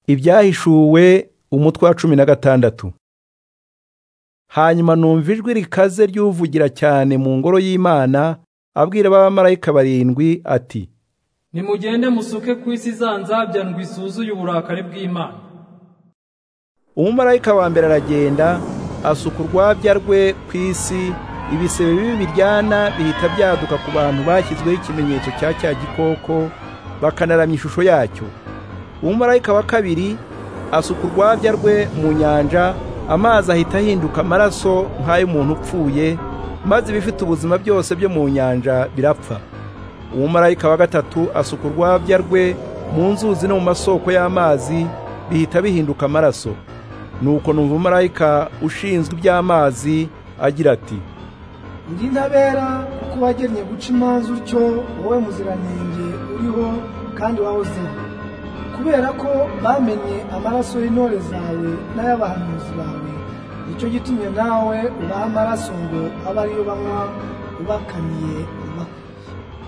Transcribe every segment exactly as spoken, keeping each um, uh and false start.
Ibyahishuwe umutwe wa cumi na gatandatu. Hanyuma numva ijwi rikaze ryuvugira cyane mu ngoro y'Imana abwira abamarayika barindwi ati: Nimugende musuke ku isi za nzabya ndwi isuzuye uburakari bw'Imana. Umumarayika wa mbere aragenda asuka urwabya rwe ku isi, ibisebe bibi biryana bihita byaduka ku bantu bashyizweho ikimenyetso cya cya gikoko bakanaramya ishusho yacyo. Umumarayika wa kabiri asuka urwabya rwe mu nyanja, amazi ahita ahinduka amaraso nk'ay'umuntu upfuye, maze ibifite ubuzima byose byo mu nyanja birapfa. Umumarayika wa gatatu asuka urwabya rwe mu nzuzi no mu masoko y'amazi, bihita bihinduka amaraso. Nuko numva umumarayika ushinzwe iby'amazi agira ati: Ndi ntabera kuko wagennye guca imanza utyo, wowe muziranenge uriho kandi wahozeho, kubera ko bamenye amaraso y'intore zawe n'ay'abahanuzi bawe, nicyo gitumye nawe ubaha amaraso ngo abe ariyo banywa ubakaniye ubakwiye.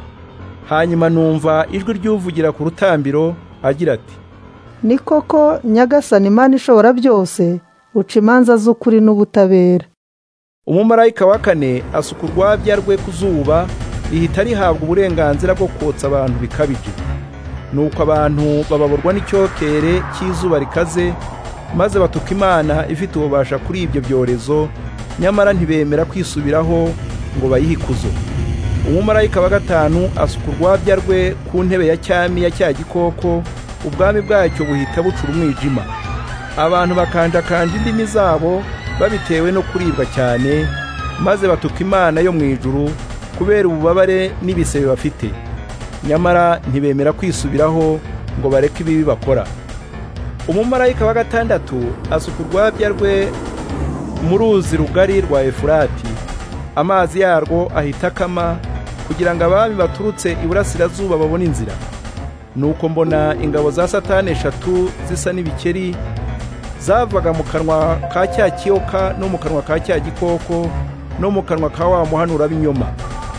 Hanyuma numva ijwi ry'uvugira ku rutambiro agira ati: Ni koko Nyagasani Imana ishobora byose, uca imanza z'ukuri n'ubutabera. Umumarayika wa kane asuka urwabya rwe ku zuba, rihita rihabwa uburenganzira bwo kotsa abantu bikabije. Nuko abantu bababurwa n'icyokere cy'izuba rikaze, maze batuka Imana ifite ububasha kuri ibyo byorezo, nyamara ntibemera kwisubiraho ngo bayihe ikuzo. Umumarayika wa gatanu asuka urwabya rwe ku ntebe ya cyami ya cya gikoko, ubwami bwacyo buhita bucura umwijima. Abantu bakanjakanja indimi zabo babitewe no kuribwa cyane, maze batuka Imana yo mu ijuru kubera ububabare n'ibisebe bafite, nyamara ntibemera kwisubiraho ngo bareke ibibi bakora. Umumarayika wa gatandatu asuka urwabya rwe mu ruzi rugari rwa Efurati, amazi yarwo ahita akama kugira ngo abami baturutse iburasirazuba babone inzira. Nuko mbona ingabo za Satani eshatu zisa n'ibikeri zavaga mu kanwa ka cya kiyoka no mu kanwa ka cya gikoko no mu kanwa ka wa muhanura b'inyoma.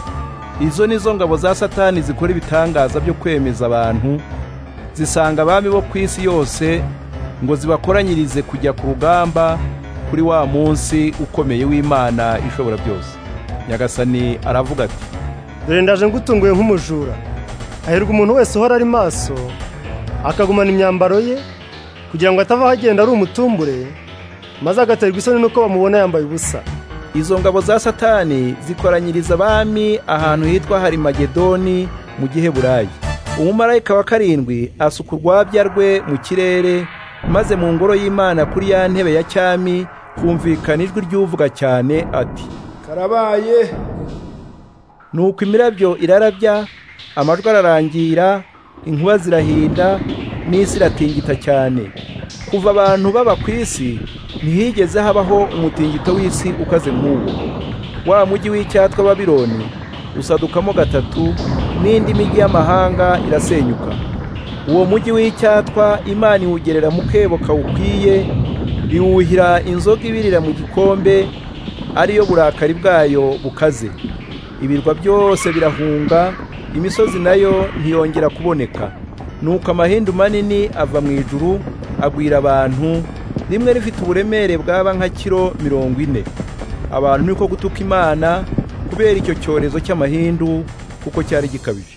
Izo nizo ngabo za Satani zikora ibitangaza byo kwemeza abantu, zisanga abami bo ku isi yose ngo zibakoranyirize kujya ku rugamba kuri wa munsi ukomeye w'Imana ishobora byose. Nyagasani aravuga ati: Dore ndaje ngutunguye nk'umujura. Hahirwa umuntu wese uhora ari maso, akagumana imyambaro ye, kugira ngo atava hagenda ari umutumbure, maze agaterwa isoni nuko bamubona yambaye ubusa. Izo ngabo za Satani zikoranyiriza abami ahantu hitwa Harimagedoni mu Giheburayi. Umumarayika wa karindwi asuka urwabya rwe mu kirere, maze mu ngoro y'Imana kuri ya ntebe ya cyami kumvikana ijwi ry'uvuga cyane ati: Karabaye. Nuko imirabyo irarabya, amajwi ararangira, inkuba zirahinda, n'isi iratingita cyane. Kuva abantu baba ku isi ntihigeze habaho umutingito w'isi ukaze nk'uwo. Wa mujyi w'icyatwa Babiloni usadukamo gatatu, n'indi migi y'amahanga irasenyuka. Uwo mujyi w'icyatwa Imana iwugerera mu kebo kawukwiye, iwuhira inzoga ibirira mu gikombe, ariyo burakari bwayo bukaze. Ibirwa byose birahunga, imisozi nayo ntiyongera kuboneka. Nuko amahindu manini ava mu ijuru agwira abantu, rimwe rifite uburemere bwaba nka kilo mirongo ine. Abantu niko gutuka Imana kubera icyo cyorezo cy'amahindu kuko cyari gikabije.